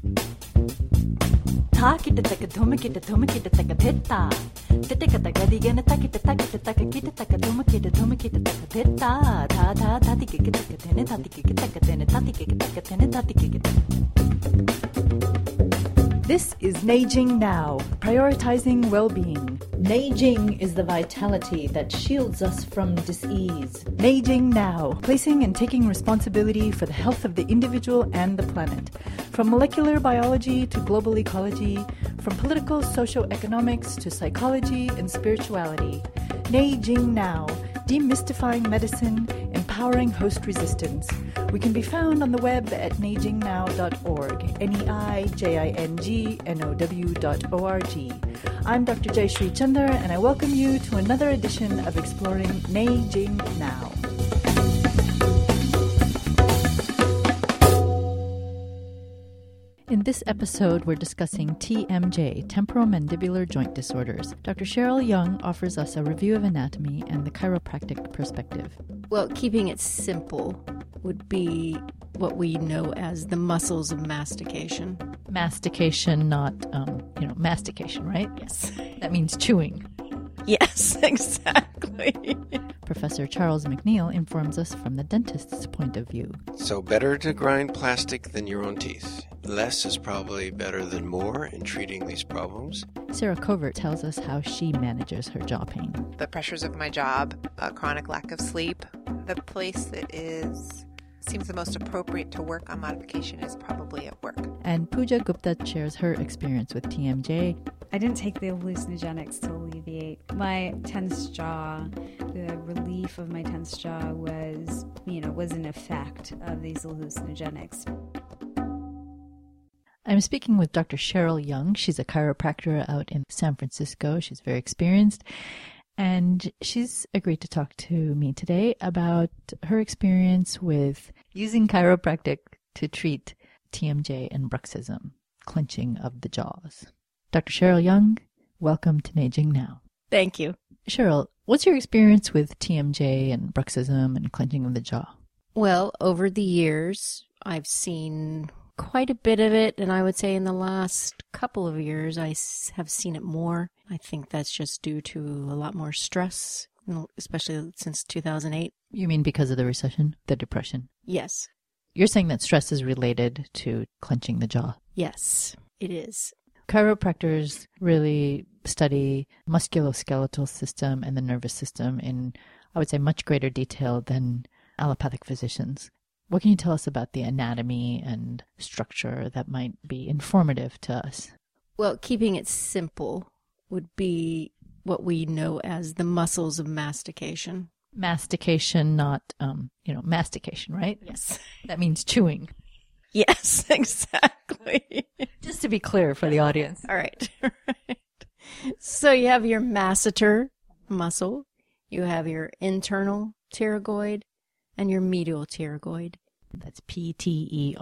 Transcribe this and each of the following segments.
Takita taka tumakita taka teta. Tetekata gadigana takita taka kita taka tumakita taka teta. Ta tati kika taka tene tati kika taka tene tati kika taka tene tati kika. This is Neijing Now, prioritizing well-being. Neijing is the vitality that shields us from dis-ease. Neijing Now, placing and taking responsibility for the health of the individual and the planet. From molecular biology to global ecology, from political socio-economics to psychology and spirituality. Neijing Now, demystifying medicine, empowering host resistance. We can be found on the web at neijingnow.org, neijingnow.org. I'm Dr. Jayashree Chander, and I welcome you to another edition of Exploring Neijing Now. In this episode, we're discussing TMJ, temporomandibular joint disorders. Dr. Cheryl Young offers us a review of anatomy and the chiropractic perspective. Well, keeping it simple would be what we know as the muscles of mastication. Mastication, not, mastication, right? Yes. That means chewing. Yes, exactly. Professor Charles McNeil informs us from the dentist's point of view. So better to grind plastic than your own teeth. Less is probably better than more in treating these problems. Sarah Covert tells us how she manages her jaw pain. The pressures of my job, a chronic lack of sleep. The place that seems the most appropriate to work on modification is probably at work. And Pooja Gupta shares her experience with TMJ. I didn't take the hallucinogenics to alleviate my tense jaw. The relief of my tense jaw was an effect of these hallucinogenics. I'm speaking with Dr. Cheryl Young. She's a chiropractor out in San Francisco. She's very experienced. And she's agreed to talk to me today about her experience with using chiropractic to treat TMJ and bruxism, clenching of the jaws. Dr. Cheryl Young, welcome to Neijing Now. Thank you. Cheryl, what's your experience with TMJ and bruxism and clenching of the jaw? Well, over the years, I've seen quite a bit of it, and I would say in the last couple of years I have seen it more. I think that's just due to a lot more stress, especially since 2008. You mean because of the recession, the depression? Yes. You're saying that stress is related to clenching the jaw? Yes, it is. Chiropractors really study musculoskeletal system and the nervous system in, I would say, much greater detail than allopathic physicians. What can you tell us about the anatomy and structure that might be informative to us? Well, keeping it simple would be what we know as the muscles of mastication. Mastication, not, mastication, right? Yes. That means chewing. Yes, exactly. Just to be clear for the audience. All right. So you have your masseter muscle, you have your internal pterygoid, and your medial pterygoid. That's Pterygioid,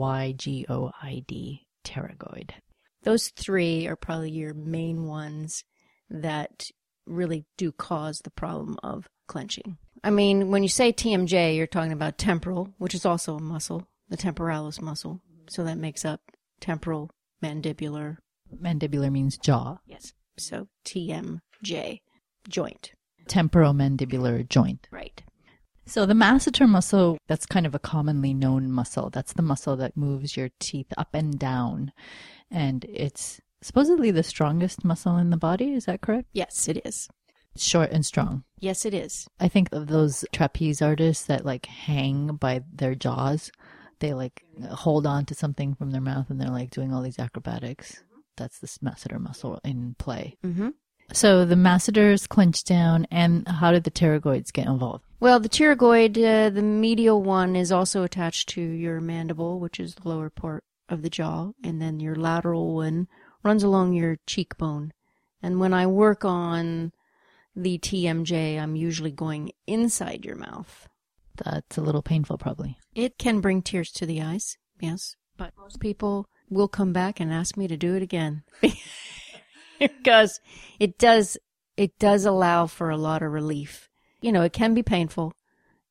pterygoid. Those three are probably your main ones that really do cause the problem of clenching. I mean, when you say TMJ, you're talking about temporal, which is also a muscle, the temporalis muscle. So that makes up temporal mandibular. Mandibular means jaw. Yes. So TMJ, joint. Temporomandibular joint. Right. So the masseter muscle, that's kind of a commonly known muscle. That's the muscle that moves your teeth up and down. And it's supposedly the strongest muscle in the body. Is that correct? Yes, it is. It's short and strong. Yes, it is. I think of those trapeze artists that hang by their jaws. They hold on to something from their mouth and they're doing all these acrobatics. That's the masseter muscle in play. Mm-hmm. So the masseters clench down, and how did the pterygoids get involved? Well, the pterygoid, the medial one, is also attached to your mandible, which is the lower part of the jaw, and then your lateral one runs along your cheekbone. And when I work on the TMJ, I'm usually going inside your mouth. That's a little painful, probably. It can bring tears to the eyes, yes, but most people will come back and ask me to do it again. Because it does allow for a lot of relief. It can be painful,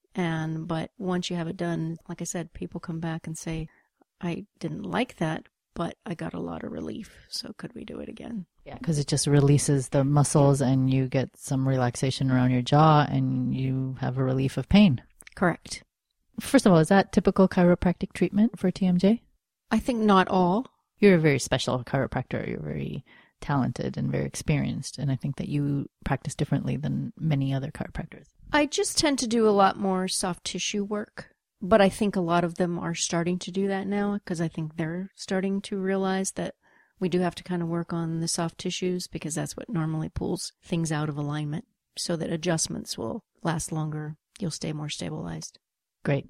but once you have it done, like I said, people come back and say, I didn't like that, but I got a lot of relief. So could we do it again? Yeah, because it just releases the muscles and you get some relaxation around your jaw and you have a relief of pain. Correct. First of all, is that typical chiropractic treatment for TMJ? I think not all. You're a very special chiropractor. You're very talented and very experienced. And I think that you practice differently than many other chiropractors. I just tend to do a lot more soft tissue work. But I think a lot of them are starting to do that now because I think they're starting to realize that we do have to kind of work on the soft tissues because that's what normally pulls things out of alignment so that adjustments will last longer. You'll stay more stabilized. Great.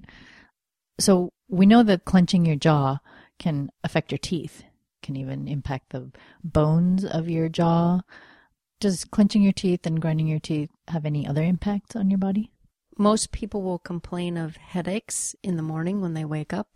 So we know that clenching your jaw can affect your teeth, can even impact the bones of your jaw. Does clenching your teeth and grinding your teeth have any other impacts on your body? Most people will complain of headaches in the morning when they wake up.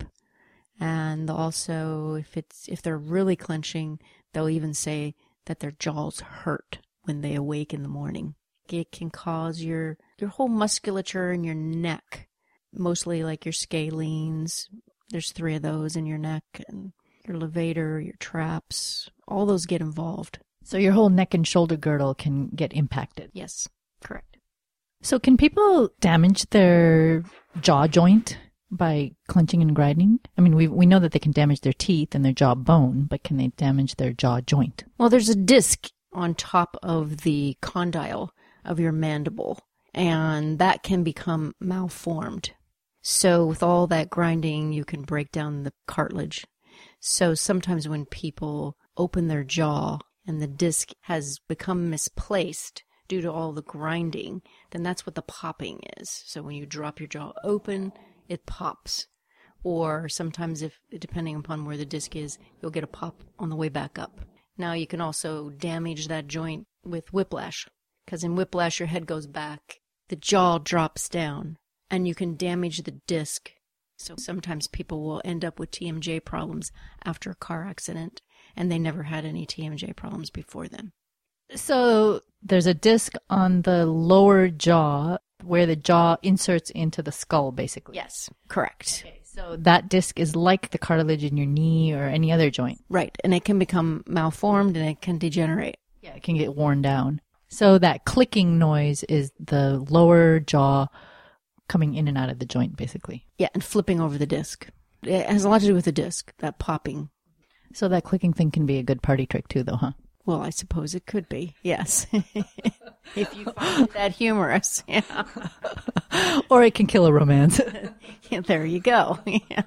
And also, if they're really clenching, they'll even say that their jaws hurt when they awake in the morning. It can cause your whole musculature in your neck, mostly like your scalenes. There's 3 of those in your neck, and your levator, your traps, all those get involved. So your whole neck and shoulder girdle can get impacted. Yes, correct. So can people damage their jaw joint by clenching and grinding? I mean, we know that they can damage their teeth and their jaw bone, but can they damage their jaw joint? Well, there's a disc on top of the condyle of your mandible, and that can become malformed. So with all that grinding, you can break down the cartilage. So sometimes when people open their jaw and the disc has become misplaced due to all the grinding, then that's what the popping is. So when you drop your jaw open, it pops. Or sometimes, if depending upon where the disc is, you'll get a pop on the way back up. Now you can also damage that joint with whiplash, because in whiplash your head goes back, the jaw drops down, and you can damage the disc. So sometimes people will end up with TMJ problems after a car accident, and they never had any TMJ problems before then. So there's a disc on the lower jaw where the jaw inserts into the skull, basically. Yes, correct. Okay, so that disc is like the cartilage in your knee or any other joint. Right, and it can become malformed and it can degenerate. Yeah, it can get worn down. So that clicking noise is the lower jaw coming in and out of the joint, basically. Yeah, and flipping over the disc. It has a lot to do with the disc, that popping. So that clicking thing can be a good party trick too, though, huh? Well, I suppose it could be, yes. If you find that humorous, yeah. Or it can kill a romance. Yeah, there you go. Yeah.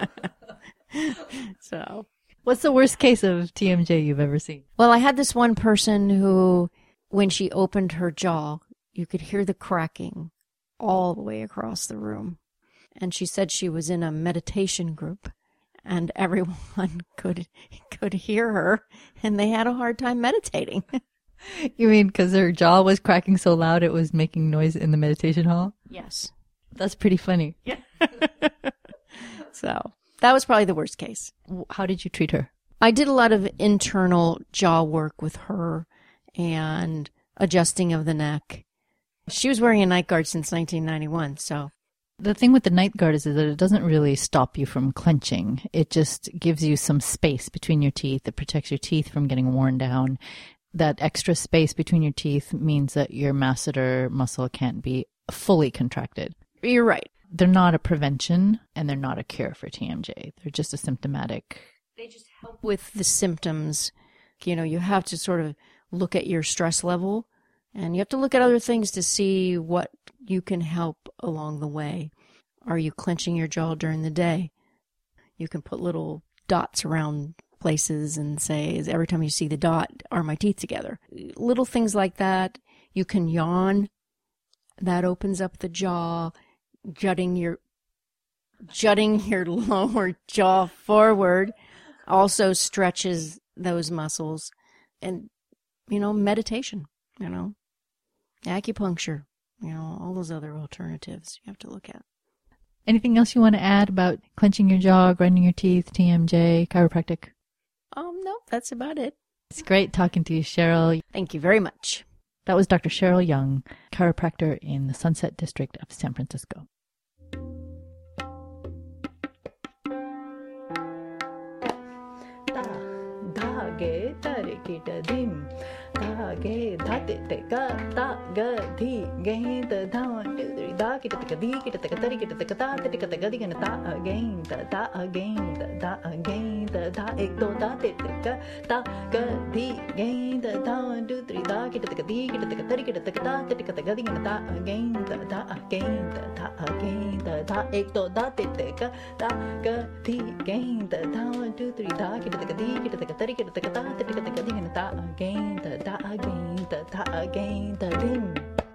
So, what's the worst case of TMJ you've ever seen? Well, I had this one person who, when she opened her jaw, you could hear the cracking all the way across the room. And she said she was in a meditation group. And everyone could hear her, and they had a hard time meditating. You mean because her jaw was cracking so loud it was making noise in the meditation hall? Yes. That's pretty funny. Yeah. So that was probably the worst case. How did you treat her? I did a lot of internal jaw work with her and adjusting of the neck. She was wearing a night guard since 1991, so... The thing with the night guard is that it doesn't really stop you from clenching. It just gives you some space between your teeth. It protects your teeth from getting worn down. That extra space between your teeth means that your masseter muscle can't be fully contracted. You're right. They're not a prevention, and they're not a cure for TMJ. They're just a symptomatic... They just help with the symptoms. You know, you have to sort of look at your stress level, and you have to look at other things to see what you can help along the way. Are you clenching your jaw during the day? You can put little dots around places and say, every time you see the dot, are my teeth together? Little things like that. You can yawn. That opens up the jaw, jutting your lower jaw forward. Also stretches those muscles. And, meditation, acupuncture. All those other alternatives you have to look at. Anything else you want to add about clenching your jaw, grinding your teeth, TMJ, chiropractic? No, that's about it. It's great talking to you, Cheryl. Thank you very much. That was Dr. Cheryl Young, chiropractor in the Sunset District of San Francisco. ge da re ki da dim da ge da te te ga da ga di ge da da 1 2 3 da ki da te ka di ki da te ka ta ri ki da te ka ta te ka te ga di ga da again da again da again da ek do da te te ga da ga di ge da 1 2 3 da ki da te ka di ki da te ka ta ri ki da te ka ta te ka te ga di ga da again da again da ek do da te te ga da ga di ge da 1 2 3 da ki da te ka di ki da te ka ta ri ki da te ka ta te ka te ga di ga da again da again da dim.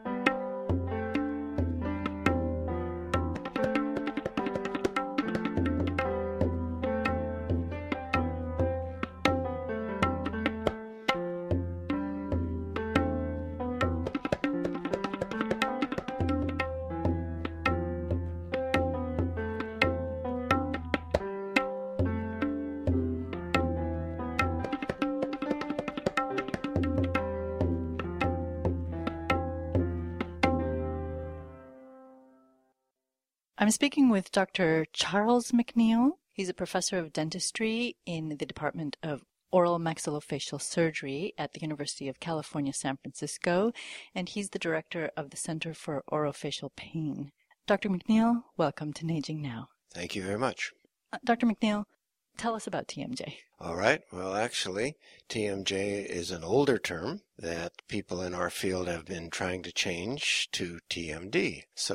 I'm speaking with Dr. Charles McNeil. He's a professor of dentistry in the Department of Oral Maxillofacial Surgery at the University of California, San Francisco, and he's the director of the Center for Orofacial Pain. Dr. McNeil, welcome to Naging Now. Thank you very much. Dr. McNeil, tell us about TMJ. All right. Well, actually, TMJ is an older term that people in our field have been trying to change to TMD. So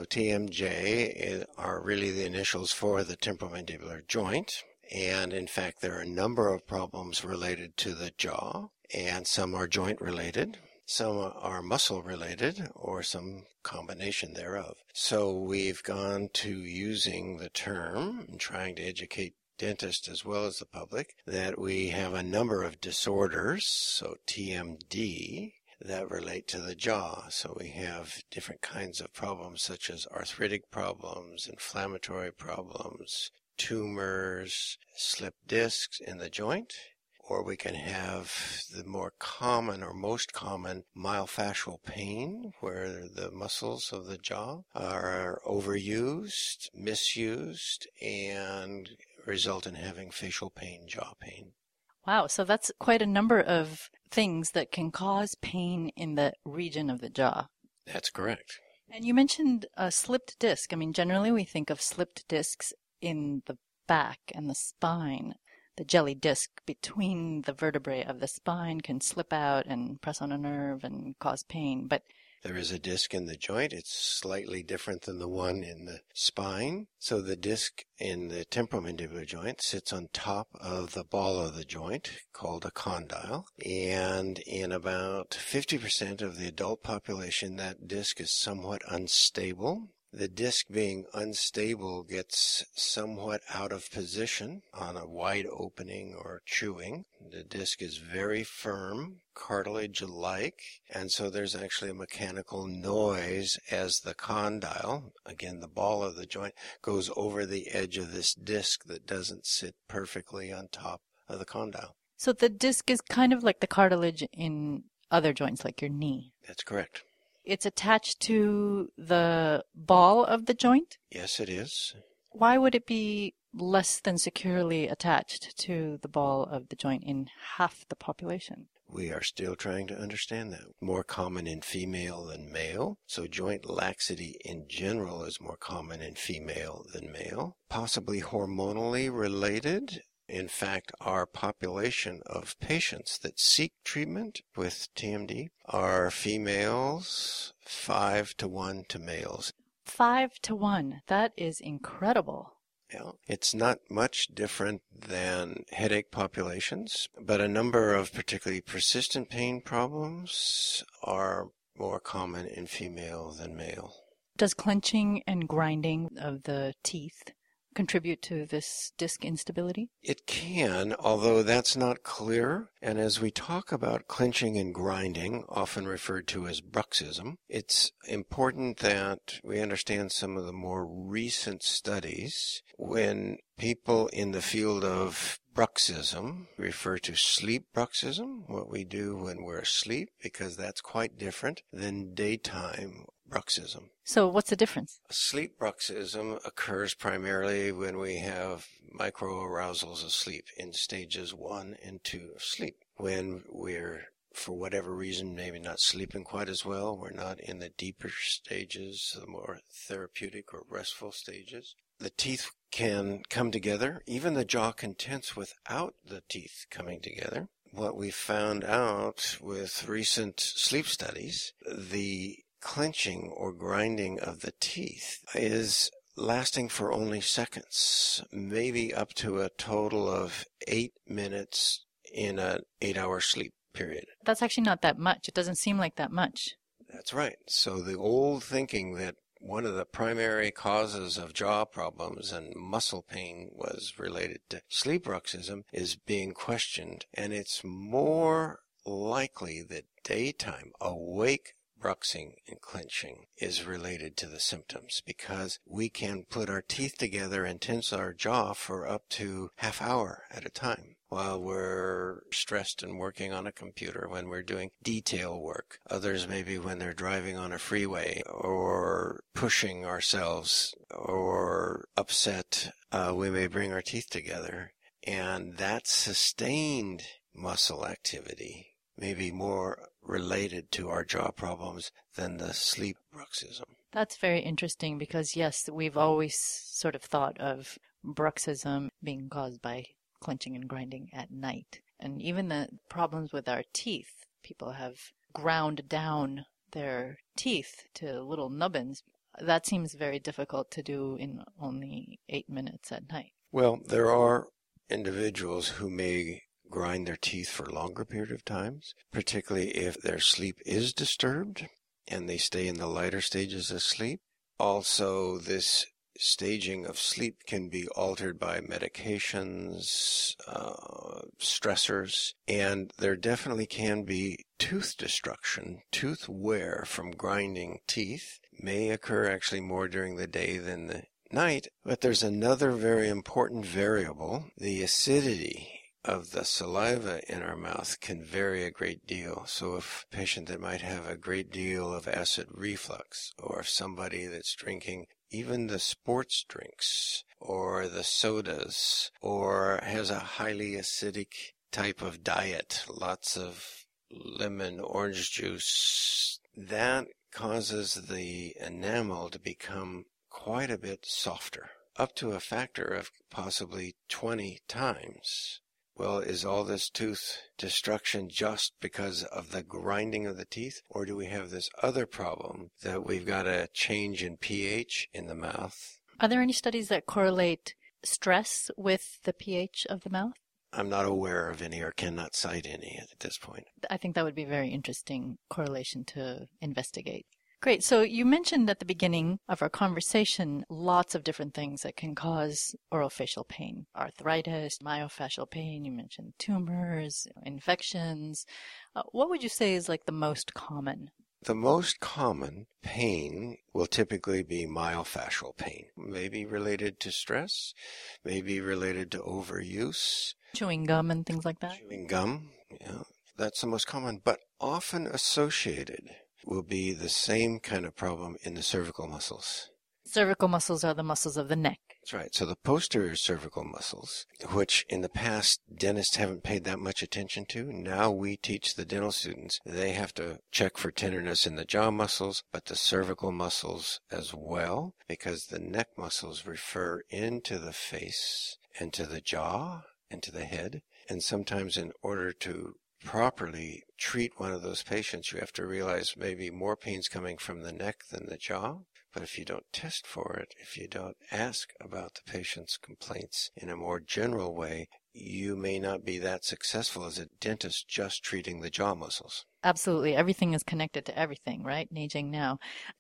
TMJ are really the initials for the temporomandibular joint. And in fact, there are a number of problems related to the jaw, and some are joint related. Some are muscle related, or some combination thereof. So we've gone to using the term and trying to educate dentists as well as the public that we have a number of disorders, so TMD, that relate to the jaw. So we have different kinds of problems such as arthritic problems, inflammatory problems, tumors, slipped discs in the joint, or we can have the more common or most common myofascial pain, where the muscles of the jaw are overused, misused, and result in having facial pain, jaw pain. Wow, so that's quite a number of things that can cause pain in the region of the jaw. That's correct. And you mentioned a slipped disc. I mean, generally we think of slipped discs in the back and the spine. The jelly disc between the vertebrae of the spine can slip out and press on a nerve and cause pain. But there is a disc in the joint. It's slightly different than the one in the spine. So the disc in the temporomandibular joint sits on top of the ball of the joint, called a condyle. And in about 50% of the adult population, that disc is somewhat unstable. The disc being unstable gets somewhat out of position on a wide opening or chewing. The disc is very firm, cartilage-like, and so there's actually a mechanical noise as the condyle, again the ball of the joint, goes over the edge of this disc that doesn't sit perfectly on top of the condyle. So the disc is kind of like the cartilage in other joints, like your knee. That's correct. It's attached to the ball of the joint? Yes, it is. Why would it be less than securely attached to the ball of the joint in half the population? We are still trying to understand that. More common in female than male. So joint laxity in general is more common in female than male. Possibly hormonally related. In fact, our population of patients that seek treatment with TMD are females 5-1 to males. 5-1. That is incredible. Yeah, it's not much different than headache populations, but a number of particularly persistent pain problems are more common in female than male. Does clenching and grinding of the teeth contribute to this disc instability? It can, although that's not clear. And as we talk about clenching and grinding, often referred to as bruxism, it's important that we understand some of the more recent studies when people in the field of bruxism refer to sleep bruxism, what we do when we're asleep, because that's quite different than daytime bruxism. So what's the difference? Sleep bruxism occurs primarily when we have microarousals of sleep in stages 1 and 2 of sleep. When we're, for whatever reason, maybe not sleeping quite as well, we're not in the deeper stages, the more therapeutic or restful stages. The teeth can come together. Even the jaw can tense without the teeth coming together. What we found out with recent sleep studies, the clenching or grinding of the teeth is lasting for only seconds, maybe up to a total of 8 minutes in an 8-hour sleep period. That's actually not that much. It doesn't seem like that much. That's right. So the old thinking that one of the primary causes of jaw problems and muscle pain was related to sleep bruxism is being questioned, and it's more likely that daytime awake bruxing and clenching is related to the symptoms, because we can put our teeth together and tense our jaw for up to half hour at a time while we're stressed and working on a computer, when we're doing detail work. Others maybe when they're driving on a freeway or pushing ourselves or upset, we may bring our teeth together, and that sustained muscle activity may be more related to our jaw problems than the sleep bruxism. That's very interesting because, yes, we've always sort of thought of bruxism being caused by clenching and grinding at night. And even the problems with our teeth, people have ground down their teeth to little nubbins. That seems very difficult to do in only 8 minutes at night. Well, there are individuals who may grind their teeth for a longer period of times, particularly if their sleep is disturbed and they stay in the lighter stages of sleep. Also, this staging of sleep can be altered by medications, stressors, and there definitely can be tooth destruction. Tooth wear from grinding teeth may occur actually more during the day than the night, but there's another very important variable. The acidity of the saliva in our mouth can vary a great deal. So if a patient that might have a great deal of acid reflux, or if somebody that's drinking even the sports drinks or the sodas, or has a highly acidic type of diet, lots of lemon, orange juice, that causes the enamel to become quite a bit softer, up to a factor of possibly 20 times. Well, is all this tooth destruction just because of the grinding of the teeth? Or do we have this other problem that we've got a change in pH in the mouth? Are there any studies that correlate stress with the pH of the mouth? I'm not aware of any or cannot cite any at this point. I think that would be a very interesting correlation to investigate. Great. So you mentioned at the beginning of our conversation lots of different things that can cause orofacial pain. Arthritis, myofascial pain, you mentioned tumors, infections. What would you say is like the most common? The most common pain will typically be myofascial pain. Maybe related to stress, maybe related to overuse. Chewing gum and things like that? Chewing gum, yeah. That's the most common, but often associated will be the same kind of problem in the cervical muscles. Cervical muscles are the muscles of the neck. That's right. So the posterior cervical muscles, which in the past dentists haven't paid that much attention to, now we teach the dental students they have to check for tenderness in the jaw muscles, but the cervical muscles as well, because the neck muscles refer into the face and to the jaw and to the head. And sometimes in order to properly treat one of those patients, you have to realize maybe more pain's coming from the neck than the jaw. But if you don't test for it, if you don't ask about the patient's complaints in a more general way, you may not be that successful as a dentist just treating the jaw muscles. Absolutely. Everything is connected to everything, right? Neijing now.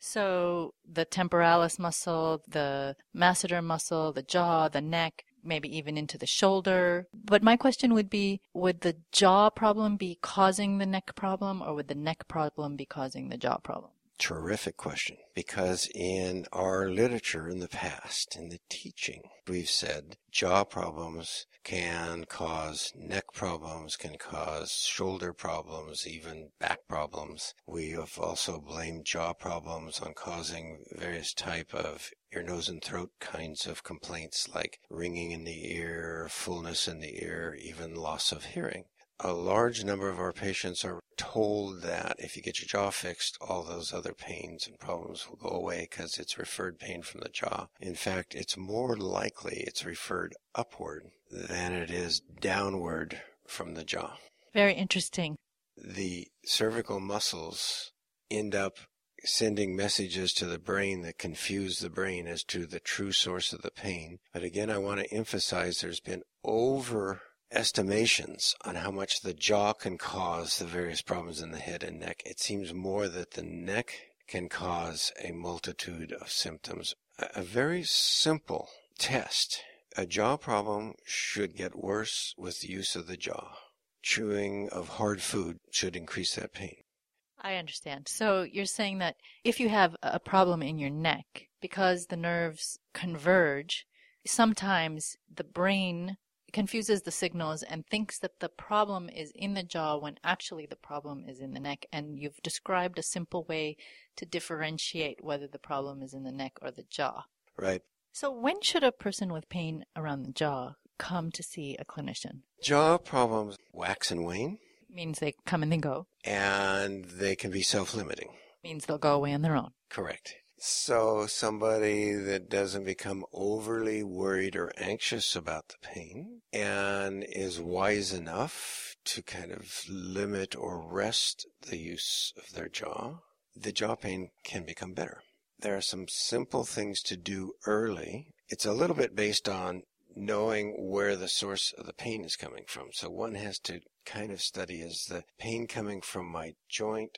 So the temporalis muscle, the masseter muscle, the jaw, the neck, maybe even into the shoulder. But my question would be, would the jaw problem be causing the neck problem, or would the neck problem be causing the jaw problem? Terrific question, because in our literature in the past, in the teaching, we've said jaw problems can cause neck problems, can cause shoulder problems, even back problems. We have also blamed jaw problems on causing various type of ear, nose, and throat kinds of complaints like ringing in the ear, fullness in the ear, even loss of hearing. A large number of our patients are told that if you get your jaw fixed, all those other pains and problems will go away because it's referred pain from the jaw. In fact, it's more likely it's referred upward than it is downward from the jaw. Very interesting. The cervical muscles end up sending messages to the brain that confuse the brain as to the true source of the pain. But again, I want to emphasize there's been estimations on how much the jaw can cause the various problems in the head and neck. It seems more that the neck can cause a multitude of symptoms. A very simple test. A jaw problem should get worse with the use of the jaw. Chewing of hard food should increase that pain. I understand. So you're saying that if you have a problem in your neck, because the nerves converge, sometimes the brain confuses the signals and thinks that the problem is in the jaw when actually the problem is in the neck. And you've described a simple way to differentiate whether the problem is in the neck or the jaw. Right. So when should a person with pain around the jaw come to see a clinician? Jaw problems wax and wane. Means they come and they go. And they can be self-limiting. Means they'll go away on their own. Correct. So somebody that doesn't become overly worried or anxious about the pain and is wise enough to kind of limit or rest the use of their jaw, the jaw pain can become better. There are some simple things to do early. It's a little bit based on knowing where the source of the pain is coming from. So one has to kind of study, is the pain coming from my joint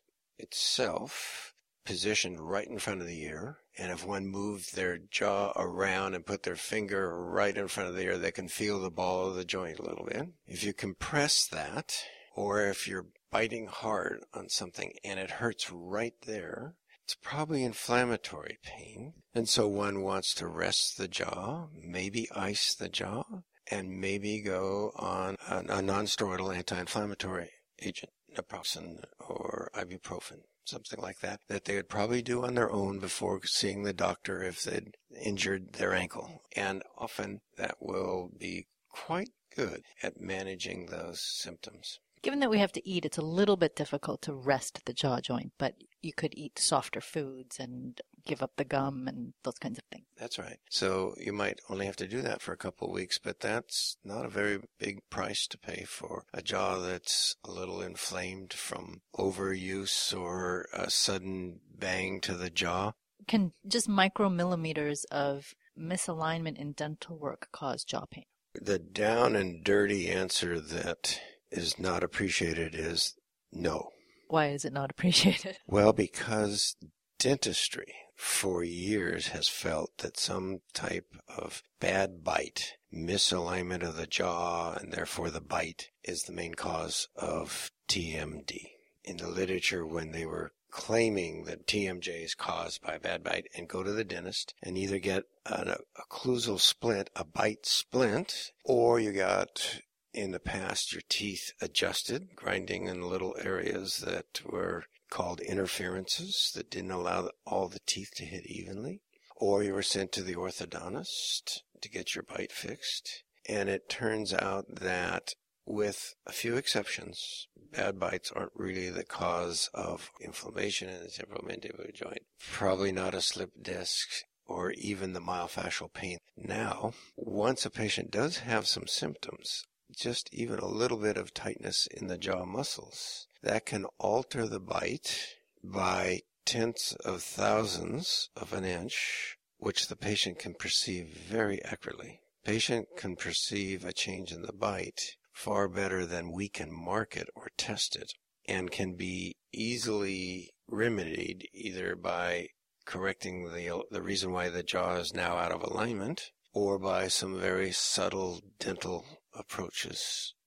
itself, positioned right in front of the ear, and if one moved their jaw around and put their finger right in front of the ear, they can feel the ball of the joint a little bit. If you compress that, or if you're biting hard on something and it hurts right there, it's probably inflammatory pain. And so one wants to rest the jaw, maybe ice the jaw, and maybe go on a non-steroidal anti-inflammatory agent, naproxen or ibuprofen, something like that, that they would probably do on their own before seeing the doctor if they'd injured their ankle. And often that will be quite good at managing those symptoms. Given that we have to eat, it's a little bit difficult to rest the jaw joint, but you could eat softer foods and give up the gum and those kinds of things. That's right. So you might only have to do that for a couple of weeks, but that's not a very big price to pay for a jaw that's a little inflamed from overuse or a sudden bang to the jaw. Can just micromillimeters of misalignment in dental work cause jaw pain? The down and dirty answer that is not appreciated is no. Why is it not appreciated? Well, because dentistry for years has felt that some type of bad bite, misalignment of the jaw, and therefore the bite, is the main cause of TMD. In the literature, when they were claiming that TMJ is caused by a bad bite, and go to the dentist and either get an occlusal splint, a bite splint, or you got, in the past, your teeth adjusted, grinding in little areas that were called interferences that didn't allow all the teeth to hit evenly, or you were sent to the orthodontist to get your bite fixed. And it turns out that, with a few exceptions, bad bites aren't really the cause of inflammation in the temporomandibular joint. Probably not a slipped disc or even the myofascial pain. Now, once a patient does have some symptoms, just even a little bit of tightness in the jaw muscles, that can alter the bite by tenths of thousandths of an inch, which the patient can perceive very accurately. Patient can perceive a change in the bite far better than we can mark it or test it, and can be easily remedied either by correcting the reason why the jaw is now out of alignment, or by some very subtle dental approaches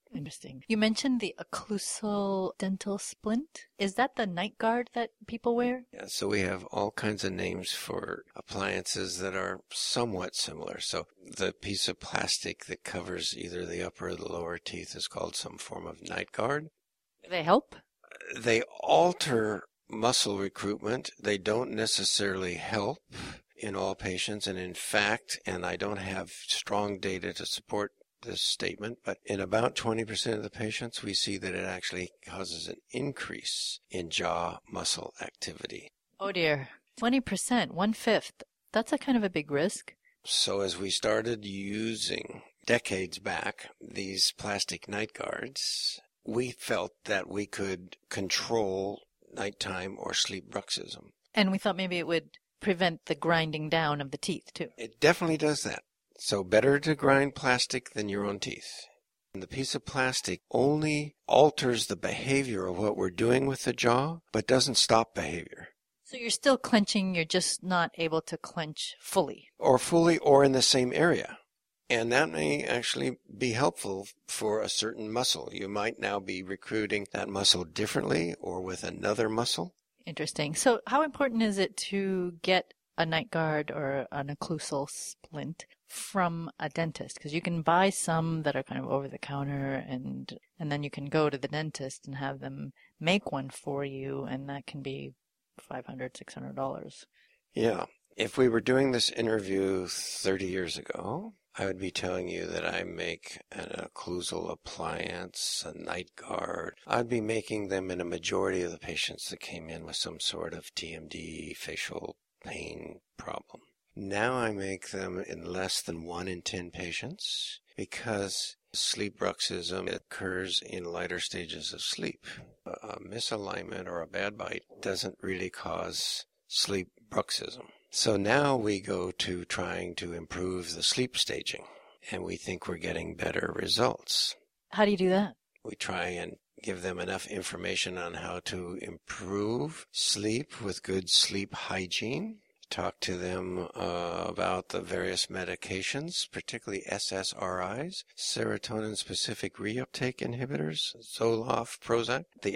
Interesting. You mentioned the occlusal dental splint. Is that the night guard that people wear? Yeah, so we have all kinds of names for appliances that are somewhat similar. So the piece of plastic that covers either the upper or the lower teeth is called some form of night guard. Do they help? They alter muscle recruitment. They don't necessarily help in all patients. And in fact, and I don't have strong data to support this statement, but in about 20% of the patients, we see that it actually causes an increase in jaw muscle activity. Oh dear. 20%, 1/5. That's a kind of a big risk. So as we started using decades back these plastic night guards, we felt that we could control nighttime or sleep bruxism. And we thought maybe it would prevent the grinding down of the teeth too. It definitely does that. So better to grind plastic than your own teeth. And the piece of plastic only alters the behavior of what we're doing with the jaw, but doesn't stop behavior. So you're still clenching, you're just not able to clench fully. Or fully or in the same area. And that may actually be helpful for a certain muscle. You might now be recruiting that muscle differently or with another muscle. Interesting. So how important is it to get a night guard or an occlusal splint from a dentist? Because you can buy some that are kind of over the counter, and then you can go to the dentist and have them make one for you, and that can be $500, $600. Yeah. If we were doing this interview 30 years ago, I would be telling you that I make an occlusal appliance, a night guard. I'd be making them in a majority of the patients that came in with some sort of TMD, facial pain problem. Now I make them in less than 1 in 10 patients because sleep bruxism occurs in lighter stages of sleep. A misalignment or a bad bite doesn't really cause sleep bruxism. So now we go to trying to improve the sleep staging, and we think we're getting better results. How do you do that? We try and give them enough information on how to improve sleep with good sleep hygiene. Talk to them about the various medications, particularly SSRIs, serotonin-specific reuptake inhibitors, Zoloft, Prozac. The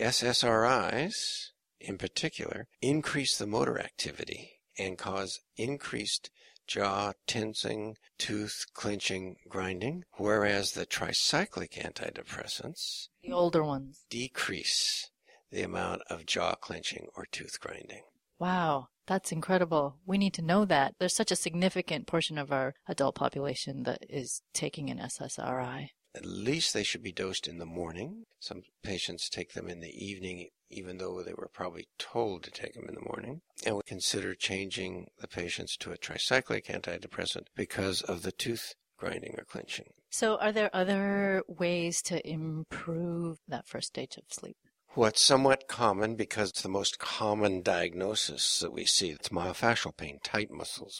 SSRIs, in particular, increase the motor activity and cause increased jaw tensing, tooth clenching, grinding, whereas the tricyclic antidepressants, The older ones. decrease the amount of jaw clenching or tooth grinding. Wow, that's incredible. We need to know that. There's such a significant portion of our adult population that is taking an SSRI. At least they should be dosed in the morning. Some patients take them in the evening, even though they were probably told to take them in the morning. And we consider changing the patients to a tricyclic antidepressant because of the tooth grinding or clenching. So are there other ways to improve that first stage of sleep? What's somewhat common, because it's the most common diagnosis that we see, it's myofascial pain, tight muscles.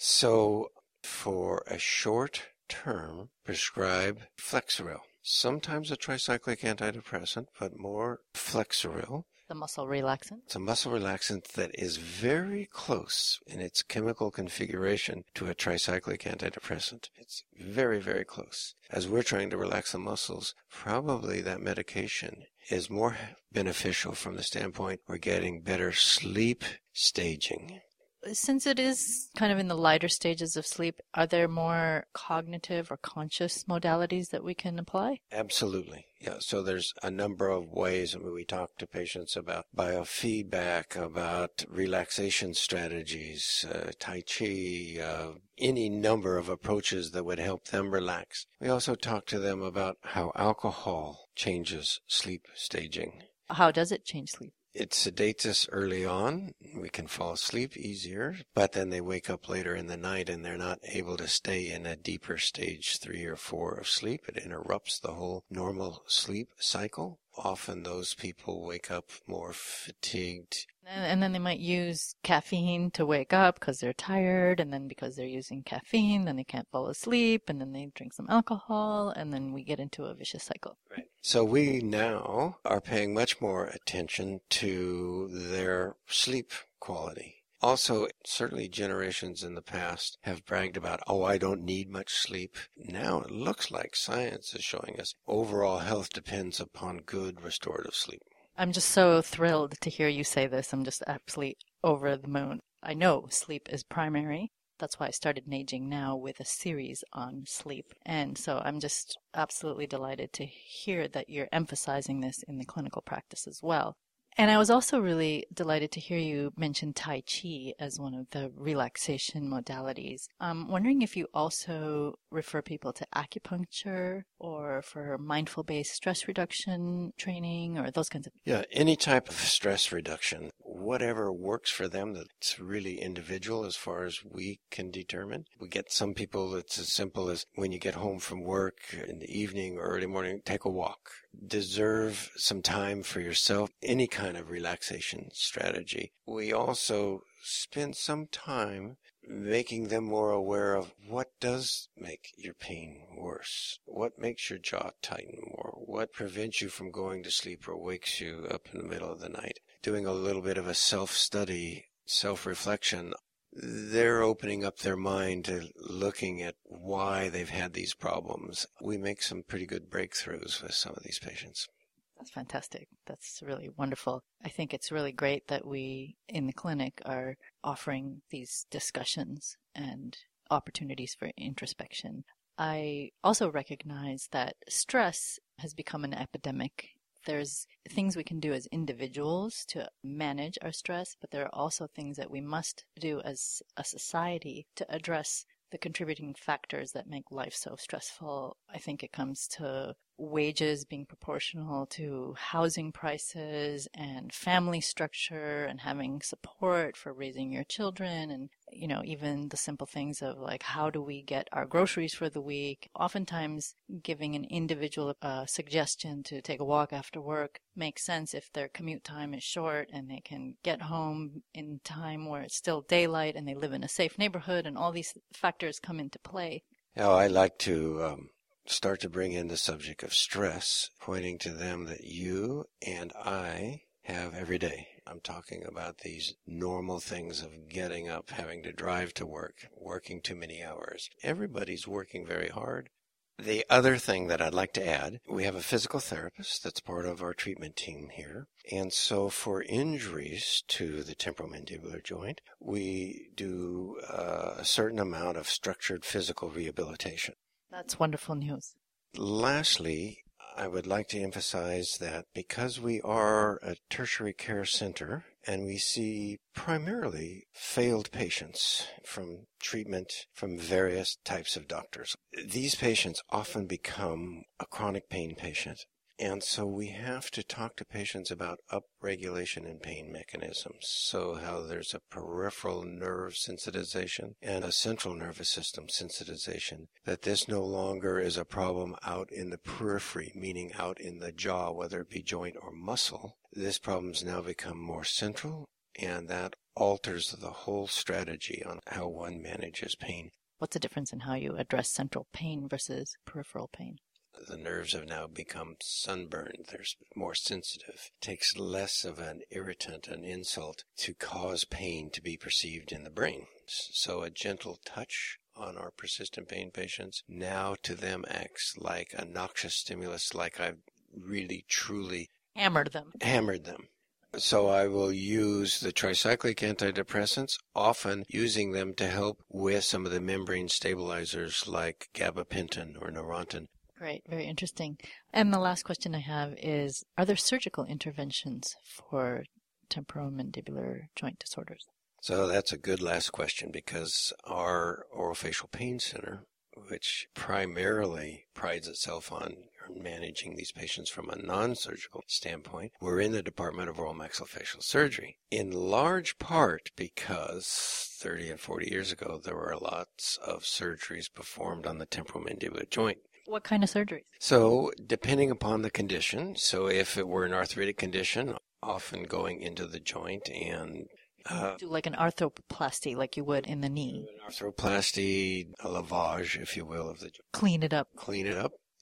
So for a short term, prescribe Flexeril. Sometimes a tricyclic antidepressant, but more Flexeril. The muscle relaxant? It's a muscle relaxant that is very close in its chemical configuration to a tricyclic antidepressant. It's very, very close. As we're trying to relax the muscles, probably that medication is more beneficial from the standpoint we're getting better sleep staging. Since it is kind of in the lighter stages of sleep, are there more cognitive or conscious modalities that we can apply? Absolutely. Yeah. So there's a number of ways. I mean, we talk to patients about biofeedback, about relaxation strategies, Tai Chi, any number of approaches that would help them relax. We also talk to them about how alcohol changes sleep staging. How does it change sleep? It sedates us early on. We can fall asleep easier, but then they wake up later in the night and they're not able to stay in a deeper stage 3 or 4 of sleep. It interrupts the whole normal sleep cycle. Often those people wake up more fatigued. And then they might use caffeine to wake up because they're tired, and then because they're using caffeine, then they can't fall asleep, and then they drink some alcohol, and then we get into a vicious cycle. Right. So we now are paying much more attention to their sleep quality. Also, certainly generations in the past have bragged about, oh, I don't need much sleep. Now it looks like science is showing us overall health depends upon good restorative sleep. I'm just so thrilled to hear you say this. I'm just absolutely over the moon. I know sleep is primary. That's why I started Naging Now with a series on sleep. And so I'm just absolutely delighted to hear that you're emphasizing this in the clinical practice as well. And I was also really delighted to hear you mention Tai Chi as one of the relaxation modalities. I'm wondering if you also refer people to acupuncture or for mindful-based stress reduction training or those kinds of... Yeah, any type of stress reduction, whatever works for them, that's really individual as far as we can determine. We get some people, it's as simple as when you get home from work in the evening or early morning, take a walk. Deserve some time for yourself, any kind of relaxation strategy. We also spend some time making them more aware of what does make your pain worse, what makes your jaw tighten more, what prevents you from going to sleep or wakes you up in the middle of the night. Doing a little bit of a self-study, self-reflection, they're opening up their mind to looking at why they've had these problems. We make some pretty good breakthroughs with some of these patients. That's fantastic. That's really wonderful. I think it's really great that we in the clinic are offering these discussions and opportunities for introspection. I also recognize that stress has become an epidemic. There's things we can do as individuals to manage our stress, but there are also things that we must do as a society to address the contributing factors that make life so stressful. I think it comes to wages being proportional to housing prices and family structure and having support for raising your children and, you know, even the simple things of like, how do we get our groceries for the week? Oftentimes giving an individual a suggestion to take a walk after work makes sense if their commute time is short and they can get home in time where it's still daylight and they live in a safe neighborhood, and all these factors come into play. Now, I like to start to bring in the subject of stress, pointing to them that you and I have every day. I'm talking about these normal things of getting up, having to drive to work, working too many hours. Everybody's working very hard. The other thing that I'd like to add, we have a physical therapist that's part of our treatment team here. And so for injuries to the temporomandibular joint, we do a certain amount of structured physical rehabilitation. That's wonderful news. Lastly, I would like to emphasize that because we are a tertiary care center and we see primarily failed patients from treatment from various types of doctors, these patients often become a chronic pain patient. And so we have to talk to patients about upregulation in pain mechanisms. So how there's a peripheral nerve sensitization and a central nervous system sensitization, that this no longer is a problem out in the periphery, meaning out in the jaw, whether it be joint or muscle. This problem's now become more central, and that alters the whole strategy on how one manages pain. What's the difference in how you address central pain versus peripheral pain? The nerves have now become sunburned. They're more sensitive. It takes less of an irritant, an insult, to cause pain to be perceived in the brain. So a gentle touch on our persistent pain patients now to them acts like a noxious stimulus, like I've really, truly Hammered them. So I will use the tricyclic antidepressants, often using them to help with some of the membrane stabilizers like gabapentin or Neurontin. Great, very interesting. And the last question I have is, are there surgical interventions for temporomandibular joint disorders? So that's a good last question, because our Orofacial Pain Center, which primarily prides itself on managing these patients from a non-surgical standpoint, we're in the Department of Oral Maxillofacial Surgery, in large part because 30 and 40 years ago there were lots of surgeries performed on the temporomandibular joint. What kind of surgeries? So depending upon the condition, so if it were an arthritic condition, often going into the joint and do like an arthroplasty like you would in the knee. An arthroplasty, a lavage, if you will, of the joint. Clean it up. Clean it up.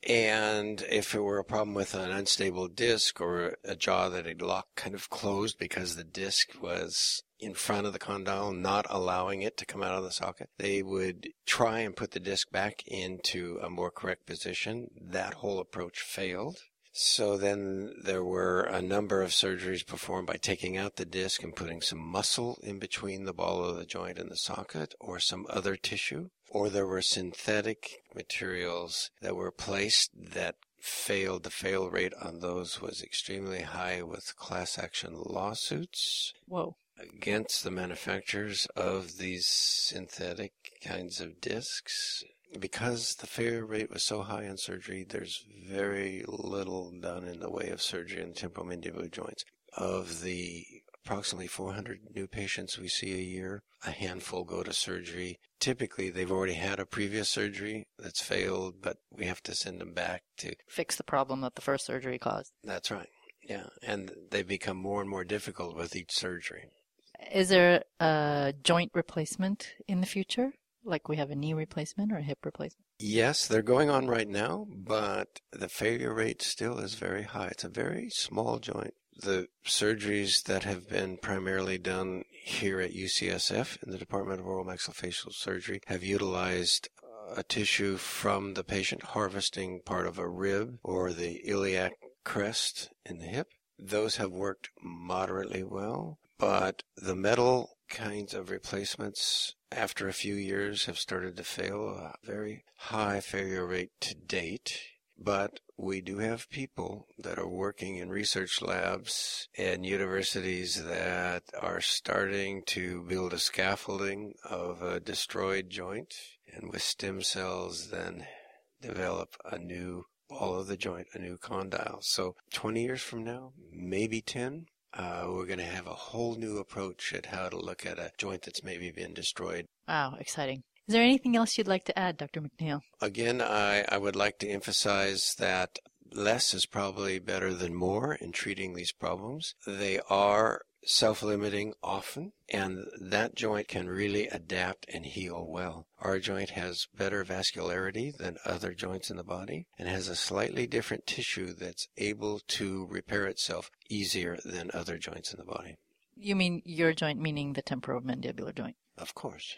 And if it were a problem with an unstable disc or a jaw that had locked kind of closed because the disc was in front of the condyle, not allowing it to come out of the socket, they would try and put the disc back into a more correct position. That whole approach failed. So then there were a number of surgeries performed by taking out the disc and putting some muscle in between the ball of the joint and the socket, or some other tissue. Or there were synthetic materials that were placed that failed. The fail rate on those was extremely high, with class action lawsuits Whoa. against the manufacturers of these synthetic kinds of discs. Because the failure rate was so high in surgery, there's very little done in the way of surgery in the temporomandibular joints. Of the approximately 400 new patients we see a year, a handful go to surgery. Typically, they've already had a previous surgery that's failed, but we have to send them back to... Fix the problem that the first surgery caused. That's right. Yeah, and they become more and more difficult with each surgery. Is there a joint replacement in the future? Like we have a knee replacement or a hip replacement? Yes, they're going on right now, but the failure rate still is very high. It's a very small joint. The surgeries that have been primarily done here at UCSF in the Department of Oral Maxillofacial Surgery have utilized a tissue from the patient harvesting part of a rib or the iliac crest in the hip. Those have worked moderately well, but the metal kinds of replacements after a few years have started to fail, a very high failure rate to date. But we do have people that are working in research labs and universities that are starting to build a scaffolding of a destroyed joint, and with stem cells then develop a new ball of the joint, a new condyle. So 20 years from now, maybe 10, we're going to have a whole new approach at how to look at a joint that's maybe been destroyed. Wow, exciting. Is there anything else you'd like to add, Dr. McNeil? Again, I would like to emphasize that less is probably better than more in treating these problems. They are self-limiting often, and that joint can really adapt and heal well. Our joint has better vascularity than other joints in the body and has a slightly different tissue that's able to repair itself easier than other joints in the body. You mean your joint, meaning the temporomandibular joint? Of course.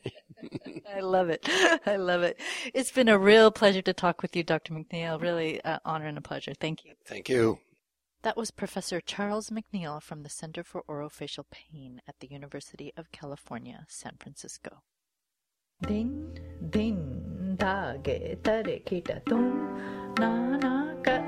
I love it. I love it. It's been a real pleasure to talk with you, Dr. McNeil. Really an honor and a pleasure. Thank you. Thank you. That was Professor Charles McNeil from the Center for Orofacial Pain at the University of California, San Francisco. Din, din, da, ge, tare, kita, tum, na, na, ka,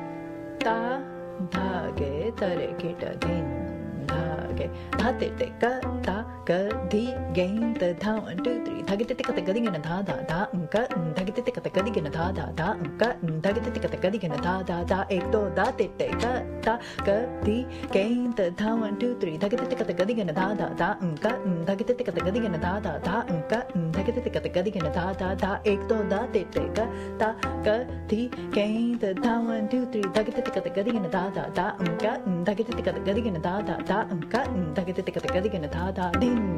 da, ge, tare, kita, din. Da te te ka ta ka di gain the ta 1 2 3 ta te te ka ta ga di ga na da da ka ta te te ka ta ga di ga na da da ka ta te te ka ta ga di ga na da ek do da te te ka ta ka di gain the ta 1 2 3 ta te te ka ta ga di ga na da ka ta te te ka ta ga di ga na da ka ta te te ka ta ga di ga na da ek do da te te ka ta ka di gain the ta 1 2 3 ta te te ka ta ga di ga na da ka ta te te ka ta ga di ga na da da ke te te ka te ka di ga na da din.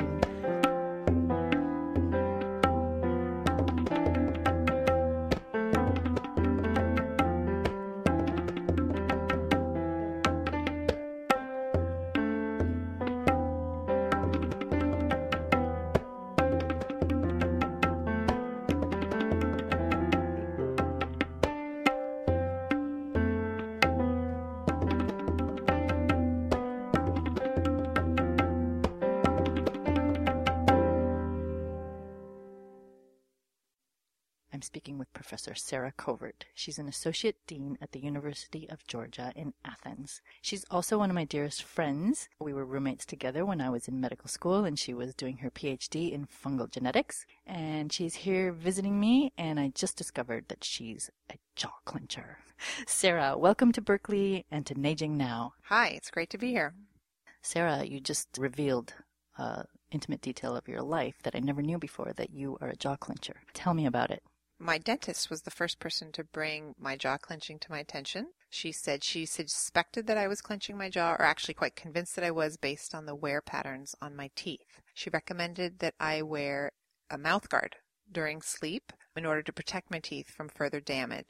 I'm speaking with Professor Sarah Covert. She's an Associate Dean at the University of Georgia in Athens. She's also one of my dearest friends. We were roommates together when I was in medical school, and she was doing her PhD in fungal genetics. And she's here visiting me, and I just discovered that she's a jaw clincher. Sarah, welcome to Berkeley and to Neijing Now. Hi, it's great to be here. Sarah, you just revealed intimate detail of your life that I never knew before, that you are a jaw clincher. Tell me about it. My dentist was the first person to bring my jaw clenching to my attention. She said she suspected that I was clenching my jaw, or actually quite convinced that I was, based on the wear patterns on my teeth. She recommended that I wear a mouth guard during sleep in order to protect my teeth from further damage.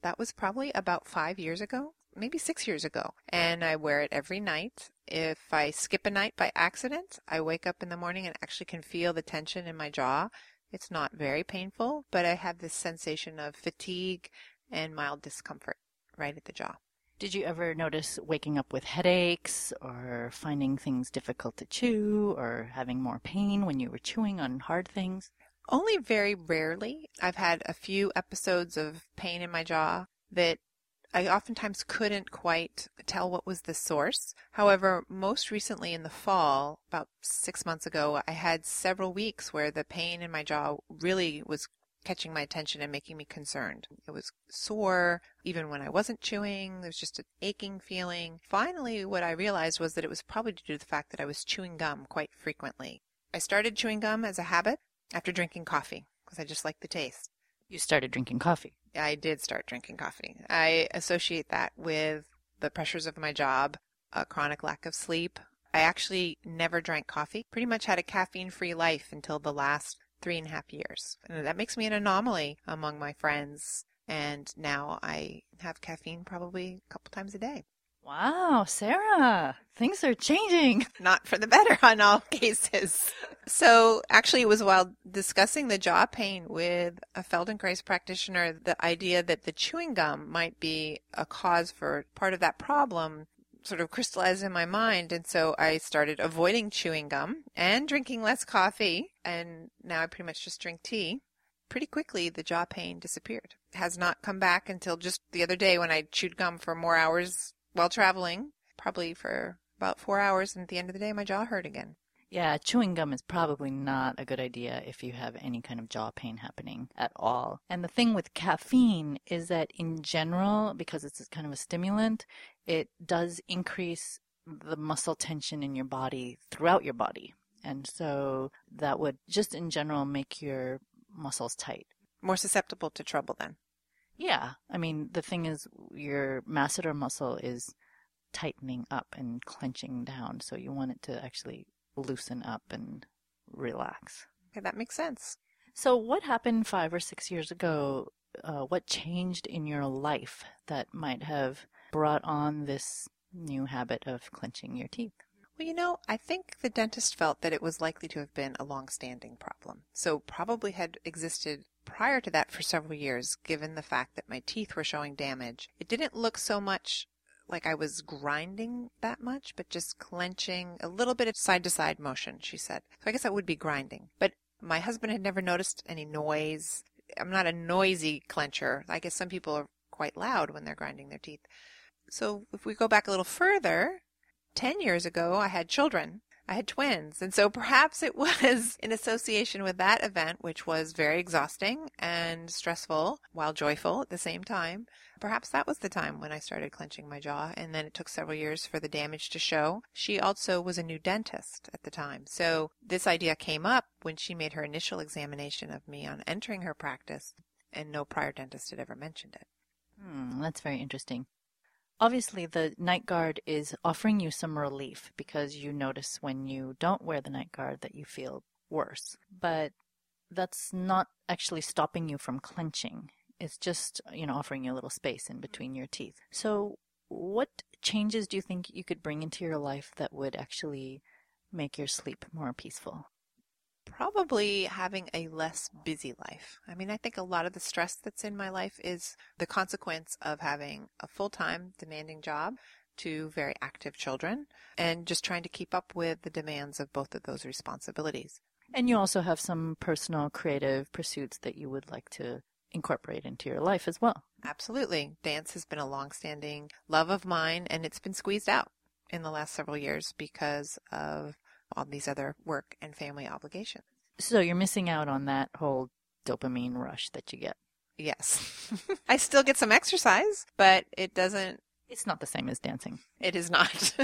That was probably about 5 years ago, maybe 6 years ago. And I wear it every night. If I skip a night by accident, I wake up in the morning and actually can feel the tension in my jaw. It's not very painful, but I have this sensation of fatigue and mild discomfort right at the jaw. Did you ever notice waking up with headaches or finding things difficult to chew or having more pain when you were chewing on hard things? Only very rarely. I've had a few episodes of pain in my jaw that I oftentimes couldn't quite tell what was the source. However, most recently in the fall, about 6 months ago, I had several weeks where the pain in my jaw really was catching my attention and making me concerned. It was sore even when I wasn't chewing. There was just an aching feeling. Finally, what I realized was that it was probably due to the fact that I was chewing gum quite frequently. I started chewing gum as a habit after drinking coffee because I just liked the taste. You started drinking coffee. I did start drinking coffee. I associate that with the pressures of my job, a chronic lack of sleep. I actually never drank coffee. Pretty much had a caffeine-free life until the last 3.5 years. And that makes me an anomaly among my friends. And now I have caffeine probably a couple times a day. Wow, Sarah, things are changing. Not for the better in all cases. So actually it was while discussing the jaw pain with a Feldenkrais practitioner, the idea that the chewing gum might be a cause for part of that problem sort of crystallized in my mind. And so I started avoiding chewing gum and drinking less coffee. And now I pretty much just drink tea. Pretty quickly, the jaw pain disappeared. It has not come back until just the other day when I chewed gum for more hours while traveling, probably for about 4 hours. And at the end of the day, my jaw hurt again. Yeah, chewing gum is probably not a good idea if you have any kind of jaw pain happening at all. And the thing with caffeine is that in general, because it's kind of a stimulant, it does increase the muscle tension in your body throughout your body. And so that would just in general make your muscles tight. More susceptible to trouble then. Yeah. I mean, the thing is your masseter muscle is tightening up and clenching down. So you want it to actually loosen up and relax. Okay, that makes sense. So what happened 5 or 6 years ago? What changed in your life that might have brought on this new habit of clenching your teeth? Well, I think the dentist felt that it was likely to have been a long-standing problem. So probably had existed prior to that for several years, given the fact that my teeth were showing damage. It didn't look so much like I was grinding that much, but just clenching, a little bit of side-to-side motion, she said. So I guess that would be grinding. But my husband had never noticed any noise. I'm not a noisy clencher. I guess some people are quite loud when they're grinding their teeth. So if we go back a little further, 10 years ago, I had children. I had twins. And so perhaps it was in association with that event, which was very exhausting and stressful while joyful at the same time. Perhaps that was the time when I started clenching my jaw, and then it took several years for the damage to show. She also was a new dentist at the time. So this idea came up when she made her initial examination of me on entering her practice, and no prior dentist had ever mentioned it. That's very interesting. Obviously, the night guard is offering you some relief because you notice when you don't wear the night guard that you feel worse. But that's not actually stopping you from clenching. It's just, offering you a little space in between your teeth. So what changes do you think you could bring into your life that would actually make your sleep more peaceful? Probably having a less busy life. I mean, I think a lot of the stress that's in my life is the consequence of having a full-time demanding job, 2 very active children, and just trying to keep up with the demands of both of those responsibilities. And you also have some personal creative pursuits that you would like to incorporate into your life as well. Absolutely. Dance has been a long-standing love of mine, and it's been squeezed out in the last several years because of all these other work and family obligations. So you're missing out on that whole dopamine rush that you get. Yes. I still get some exercise, but it's not the same as dancing. It is not.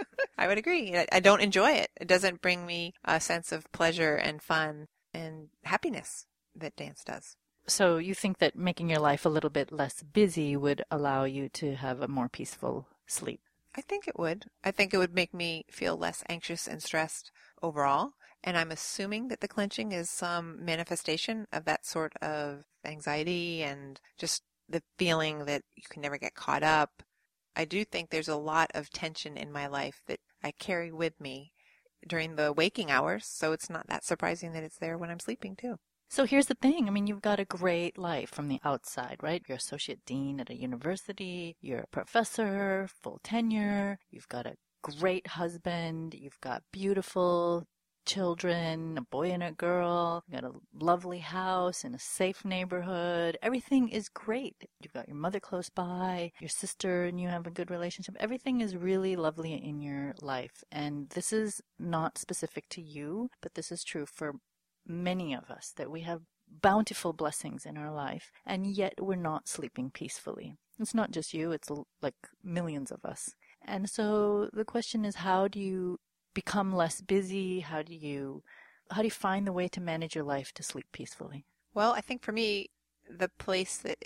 I would agree. I don't enjoy it. It doesn't bring me a sense of pleasure and fun and happiness that dance does. So you think that making your life a little bit less busy would allow you to have a more peaceful sleep? I think it would. I think it would make me feel less anxious and stressed overall. And I'm assuming that the clenching is some manifestation of that sort of anxiety and just the feeling that you can never get caught up. I do think there's a lot of tension in my life that I carry with me during the waking hours, so it's not that surprising that it's there when I'm sleeping too. So here's the thing. I mean, you've got a great life from the outside, right? You're associate dean at a university. You're a professor, full tenure. You've got a great husband. You've got beautiful children, a boy and a girl. You've got a lovely house in a safe neighborhood. Everything is great. You've got your mother close by, your sister, and you have a good relationship. Everything is really lovely in your life. And this is not specific to you, but this is true for many of us, that we have bountiful blessings in our life, and yet we're not sleeping peacefully. It's not just you, it's like millions of us. And so the question is, how do you become less busy? How do you find the way to manage your life to sleep peacefully? Well, I think for me, the place that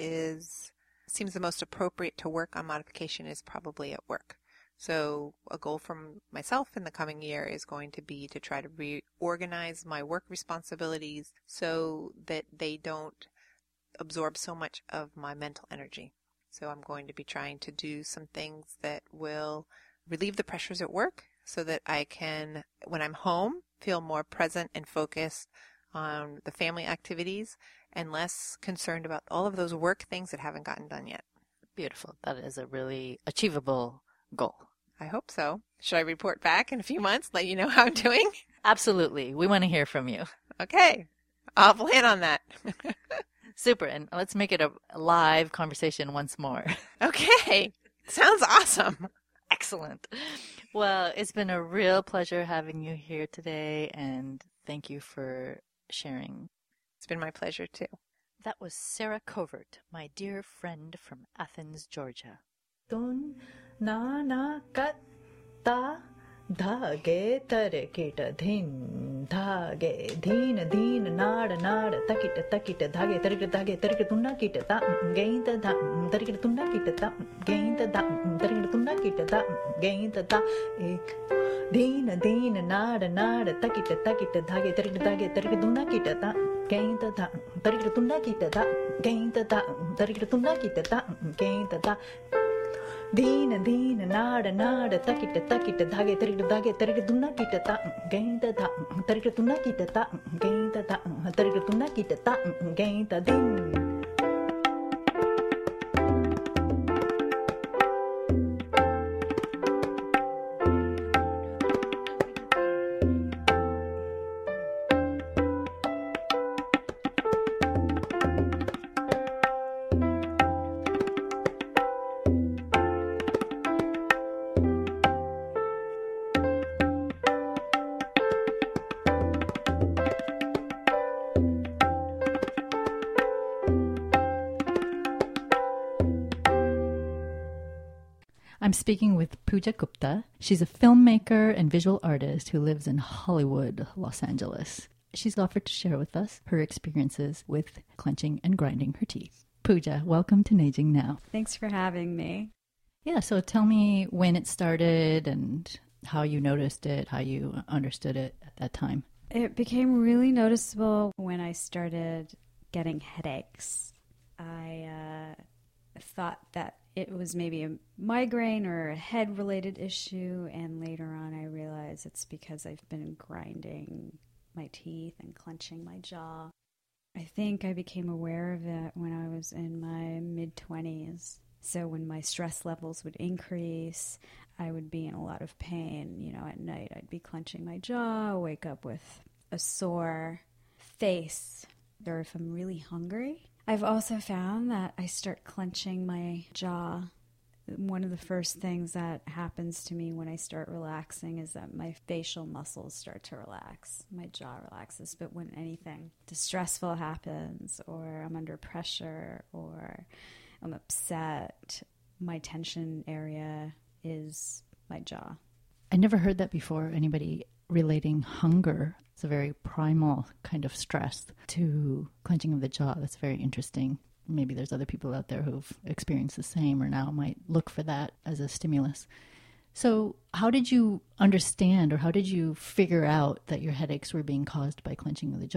seems the most appropriate to work on modification is probably at work. So a goal from myself in the coming year is going to be to try to reorganize my work responsibilities so that they don't absorb so much of my mental energy. So I'm going to be trying to do some things that will relieve the pressures at work so that I can, when I'm home, feel more present and focused on the family activities and less concerned about all of those work things that haven't gotten done yet. Beautiful. That is a really achievable goal. I hope so. Should I report back in a few months, let you know how I'm doing? Absolutely. We want to hear from you. Okay. I'll plan on that. Super. And let's make it a live conversation once more. Okay. Sounds awesome. Excellent. Well, it's been a real pleasure having you here today, and thank you for sharing. It's been my pleasure too. That was Sarah Covert, my dear friend from Athens, Georgia. Tun na na kat ta dhage tare kita dhin dhage dhin dhin nada nada takita takita dhage tarika tunna kita ta gainta da tarika tunna kita ta gainta da tarika tunna kita ta gainta ta ek dhin nada nada takita dhage tarika tunna kita ta gainta da tarika tunna kita ta gainta da tarika tunna kita ta gainta da Dina nada takita dhage tarika tunna kita ta gainta da tarika tunna kita ta gainta da tarika tunna kita ta gainta din. I'm speaking with Pooja Gupta. She's a filmmaker and visual artist who lives in Hollywood, Los Angeles. She's offered to share with us her experiences with clenching and grinding her teeth. Pooja, welcome to Naging Now. Thanks for having me. Yeah, so tell me when it started and how you noticed it, how you understood it at that time. It became really noticeable when I started getting headaches. I thought that it was maybe a migraine or a head-related issue, and later on I realized it's because I've been grinding my teeth and clenching my jaw. I think I became aware of it when I was in my mid-20s. So when my stress levels would increase, I would be in a lot of pain. You know, at night I'd be clenching my jaw, wake up with a sore face, or if I'm really hungry. I've also found that I start clenching my jaw. One of the first things that happens to me when I start relaxing is that my facial muscles start to relax. My jaw relaxes. But when anything distressful happens, or I'm under pressure, or I'm upset, my tension area is my jaw. I never heard that before, anybody relating hunger. It's a very primal kind of stress to clenching of the jaw. That's very interesting. Maybe there's other people out there who've experienced the same or now might look for that as a stimulus. So how did you understand, or how did you figure out that your headaches were being caused by clenching of the jaw?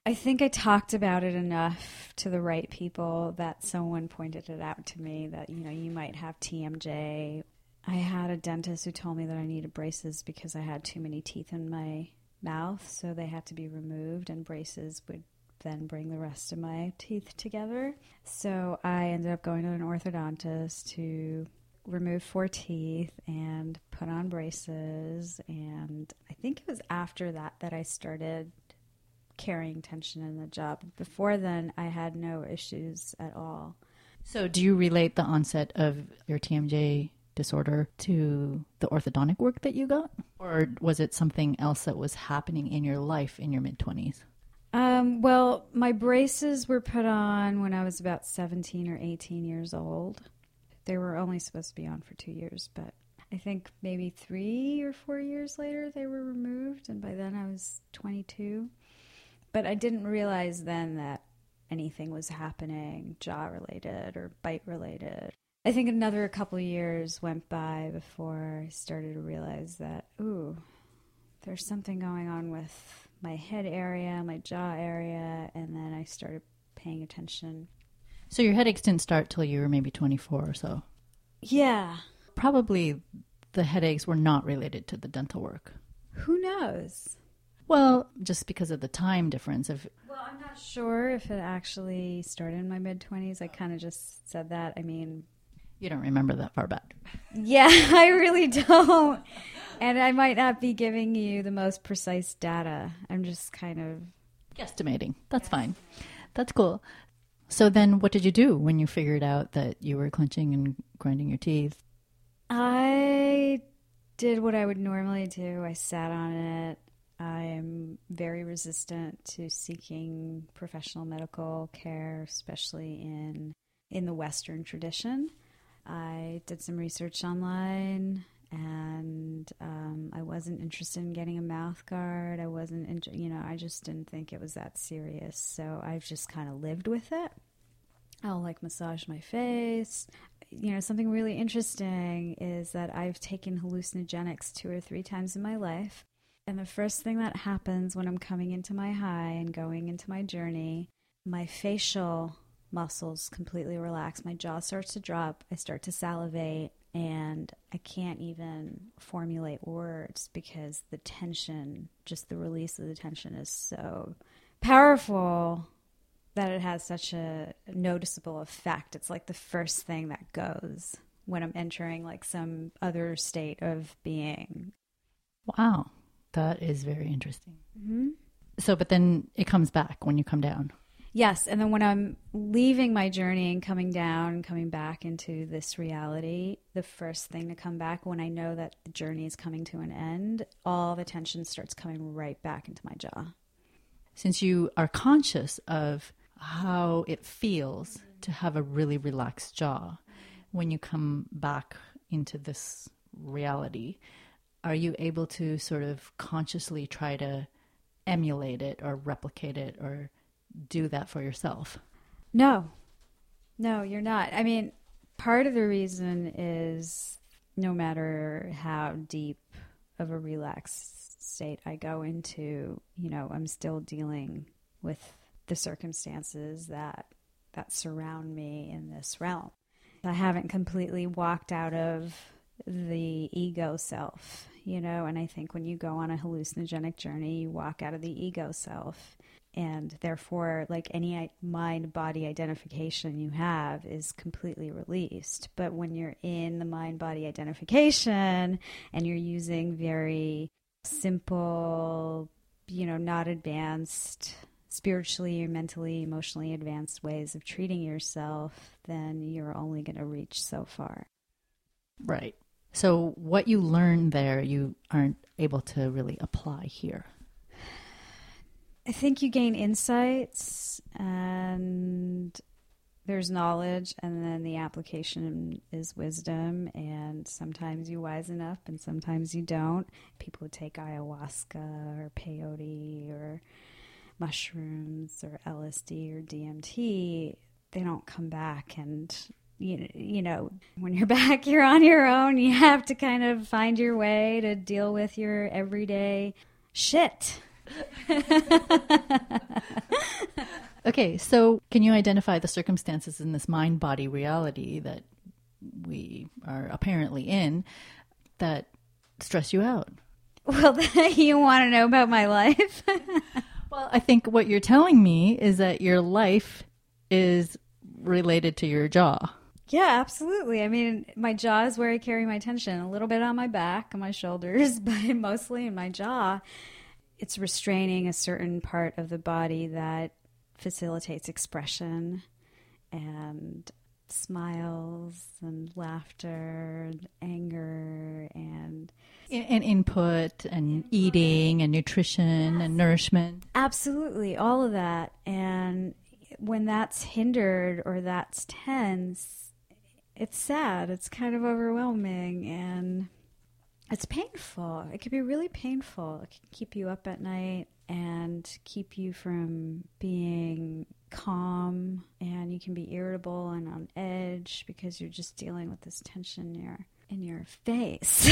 I think I talked about it enough to the right people that someone pointed it out to me that, you might have TMJ. I had a dentist who told me that I needed braces because I had too many teeth in my mouth, so they had to be removed, and braces would then bring the rest of my teeth together. So I ended up going to an orthodontist to remove 4 teeth and put on braces, and I think it was after that I started carrying tension in the jaw. Before then, I had no issues at all. So do you relate the onset of your TMJ disorder to the orthodontic work that you got? Or was it something else that was happening in your life in your mid-20s? Well, my braces were put on when I was about 17 or 18 years old. They were only supposed to be on for 2 years, but I think maybe 3 or 4 years later they were removed, and by then I was 22. But I didn't realize then that anything was happening jaw-related or bite-related. I think another couple of years went by before I started to realize that, there's something going on with my head area, my jaw area, and then I started paying attention. So your headaches didn't start till you were maybe 24 or so? Yeah. Probably the headaches were not related to the dental work. Who knows? Well, just because of the time difference. Well, I'm not sure if it actually started in my mid-20s. I kind of just said that. I mean... You don't remember that far back. Yeah, I really don't. And I might not be giving you the most precise data. I'm just kind of... Guesstimating. That's fine. That's cool. So then what did you do when you figured out that you were clenching and grinding your teeth? I did what I would normally do. I sat on it. I'm very resistant to seeking professional medical care, especially in the Western tradition. I did some research online, and I wasn't interested in getting a mouth guard. I wasn't, I just didn't think it was that serious. So I've just kind of lived with it. I'll massage my face. Something really interesting is that I've taken hallucinogenics 2 or 3 times in my life. And the first thing that happens when I'm coming into my high and going into my journey, my facial muscles completely relax. My jaw starts to drop. I start to salivate, and I can't even formulate words because the tension, just the release of the tension, is so powerful that it has such a noticeable effect. It's like the first thing that goes when I'm entering some other state of being. Wow. That is very interesting. Mm-hmm. So, but then it comes back when you come down. Yes. And then when I'm leaving my journey and coming down, coming back into this reality, the first thing to come back when I know that the journey is coming to an end, all the tension starts coming right back into my jaw. Since you are conscious of how it feels to have a really relaxed jaw, when you come back into this reality, are you able to sort of consciously try to emulate it or replicate it or do that for yourself? No, you're not. I mean, part of the reason is no matter how deep of a relaxed state I go into, I'm still dealing with the circumstances that surround me in this realm. I haven't completely walked out of the ego self, and I think when you go on a hallucinogenic journey, you walk out of the ego self, and therefore any mind-body identification you have is completely released. But when you're in the mind-body identification and you're using very simple, not advanced, spiritually or mentally, emotionally advanced ways of treating yourself, then you're only going to reach so far. Right. So what you learn there, you aren't able to really apply here. I think you gain insights, and there's knowledge, and then the application is wisdom, and sometimes you wisen up and sometimes you don't. People who take ayahuasca or peyote or mushrooms or LSD or DMT, they don't come back, and when you're back, you're on your own. You have to kind of find your way to deal with your everyday shit. Okay, so can you identify the circumstances in this mind-body reality that we are apparently in that stress you out? Well, you want to know about my life? Well, I think what you're telling me is that your life is related to your jaw. Yeah, absolutely. I mean, my jaw is where I carry my tension, a little bit on my back, on my shoulders, but mostly in my jaw. It's restraining a certain part of the body that facilitates expression and smiles and laughter and anger and input and eating and nutrition and nourishment. Absolutely, all of that. And when that's hindered or that's tense, it's sad. It's kind of overwhelming and it's painful. It can be really painful. It can keep you up at night and keep you from being calm, and you can be irritable and on edge because you're just dealing with this tension in your face,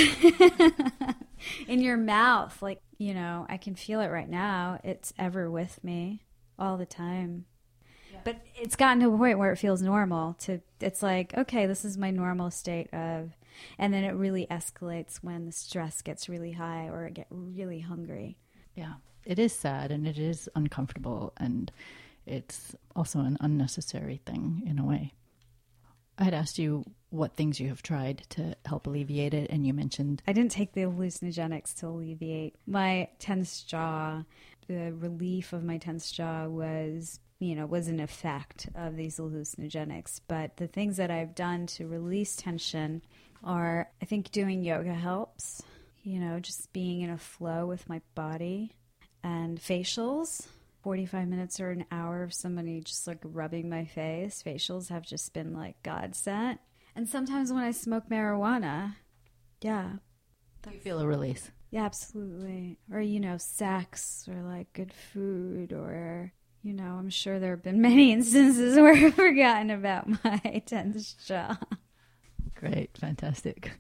in your mouth. Like, you know, I can feel it right now. It's ever with me all the time. Yeah. But it's gotten to a point where it feels normal. It's like, okay, this is my normal state of, and then it really escalates when the stress gets really high or I get really hungry. Yeah. It is sad and it is uncomfortable, and it's also an unnecessary thing in a way. I had asked you what things you have tried to help alleviate it, and you mentioned... I didn't take the hallucinogenics to alleviate my tense jaw. The relief of my tense jaw was an effect of these hallucinogenics. But the things that I've done to release tension are, I think doing yoga helps, just being in a flow with my body. And facials, 45 minutes or an hour of somebody just like rubbing my face. Facials have just been like godsend. And sometimes when I smoke marijuana, yeah. You feel a release. Yeah, absolutely. Or, sex or like good food or, I'm sure there have been many instances where I've forgotten about my tense jaw. Great. Fantastic.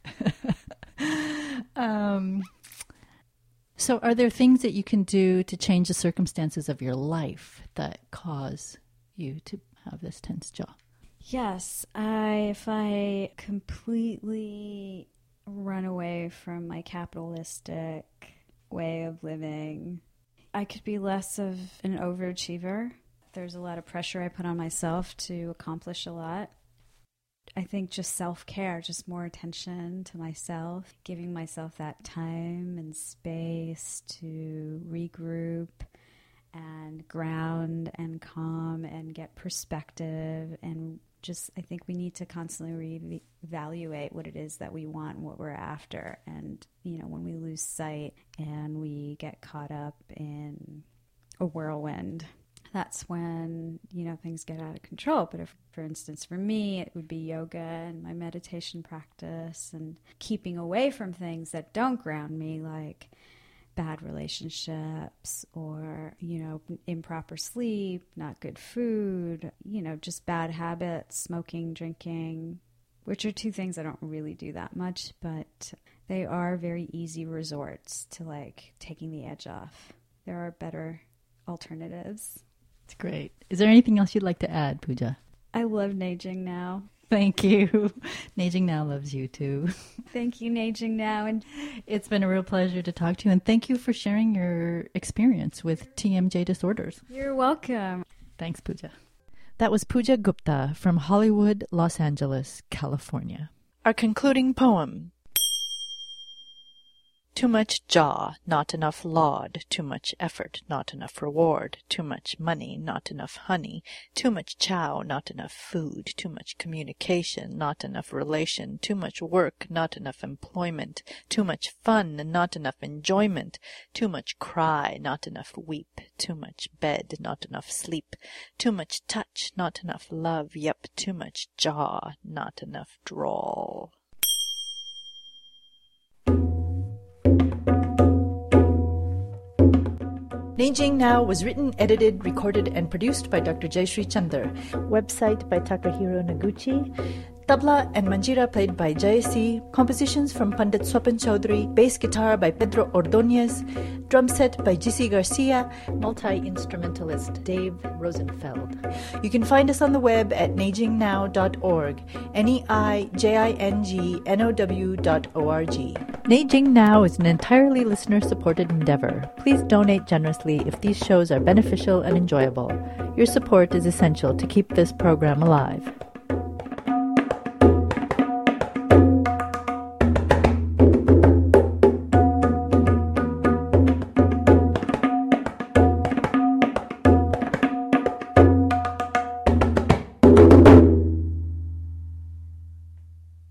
So are there things that you can do to change the circumstances of your life that cause you to have this tense jaw? Yes. If I completely run away from my capitalistic way of living, I could be less of an overachiever. There's a lot of pressure I put on myself to accomplish a lot. I think just self-care, just more attention to myself, giving myself that time and space to regroup and ground and calm and get perspective. And just, I think we need to constantly reevaluate what it is that we want and what we're after. And, when we lose sight and we get caught up in a whirlwind, that's when, things get out of control. But if, for instance, for me, it would be yoga and my meditation practice and keeping away from things that don't ground me, like bad relationships or, improper sleep, not good food, just bad habits, smoking, drinking, which are two things I don't really do that much, but they are very easy resorts to like taking the edge off. There are better alternatives. That's great. Is there anything else you'd like to add, Pooja? I love Naging Now. Thank you. Naging Now loves you too. Thank you, Naging Now. And it's been a real pleasure to talk to you, and thank you for sharing your experience with TMJ disorders. You're welcome. Thanks, Pooja. That was Pooja Gupta from Hollywood, Los Angeles, California. Our concluding poem. Too much jaw, not enough laud. Too much effort, not enough reward. Too much money, not enough honey. Too much chow, not enough food. Too much communication, not enough relation. Too much work, not enough employment. Too much fun, not enough enjoyment. Too much cry, not enough weep. Too much bed, not enough sleep. Too much touch, not enough love. Yep, too much jaw, not enough drawl. Naging Now was written, edited, recorded, and produced by Dr. Jayshree Chander. Website by Takahiro Noguchi. Tabla and Manjira played by Jayasee, compositions from Pandit Swapan Chaudhary, bass guitar by Pedro Ordonez, drum set by Jesse Garcia, multi-instrumentalist Dave Rosenfeld. You can find us on the web at neijingnow.org, neijingnow.org. Neijing Now is an entirely listener-supported endeavor. Please donate generously if these shows are beneficial and enjoyable. Your support is essential to keep this program alive.